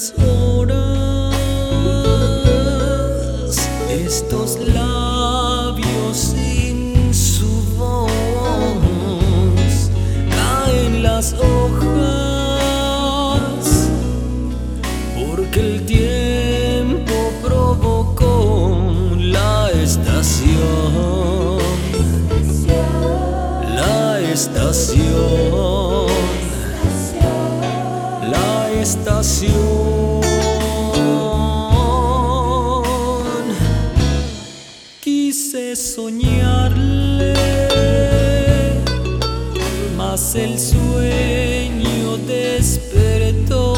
las horas, estos labios sin su voz, caen las hojas, porque el tiempo provocó la estación, la estación, la estación. Quise soñarle, mas el sueño despertó.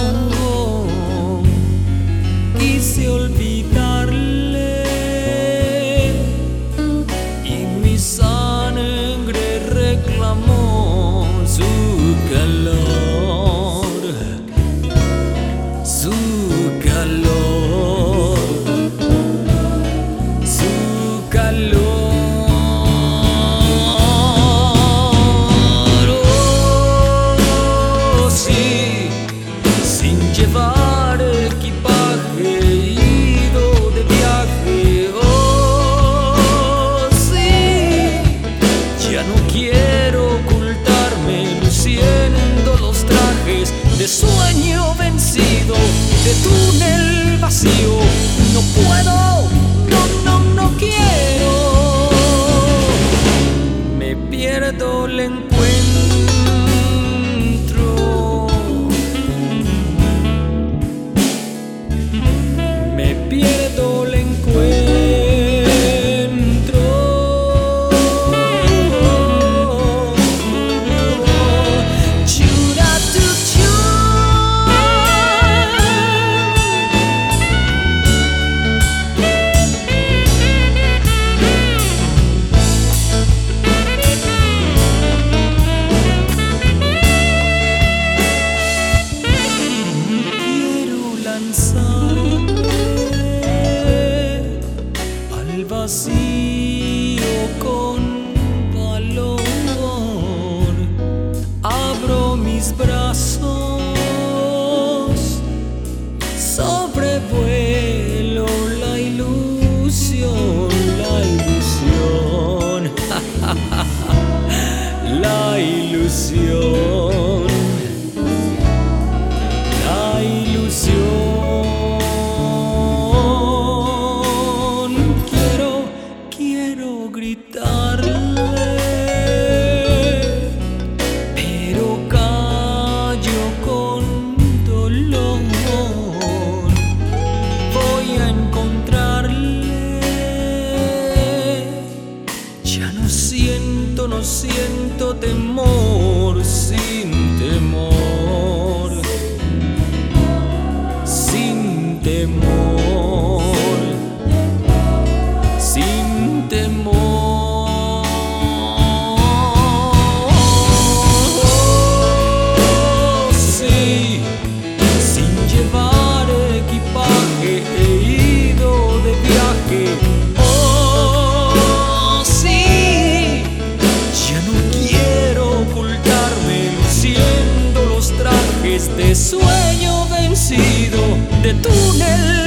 Quise olvidarle y mi sangre reclamó su calor, su calor, su calor. Oh, sí, sin llevar equipaje, ido de viaje. Oh, sí, ya no quiero ocultarme luciendo los trajes de sueño vencido, de túnel vacío. No puedo, no quiero. Me pierdo el encuentro, me pierdo el encuentro. Chura-tu-chu. Quiero lanzarme al vacío con valor. Abro mis brazos, sobrevuelo la ilusión, la ilusión, la ilusión, la ilusión. Quiero gritarle, pero callo con dolor. Voy a encontrarle, ya no siento temor, sin temor, sin temor, sin temor. Oh, sí, sin llevar equipaje, he ido de viaje. Oh, sí, ya no quiero ocultarme luciendo los trajes de sueño vencido, de túnel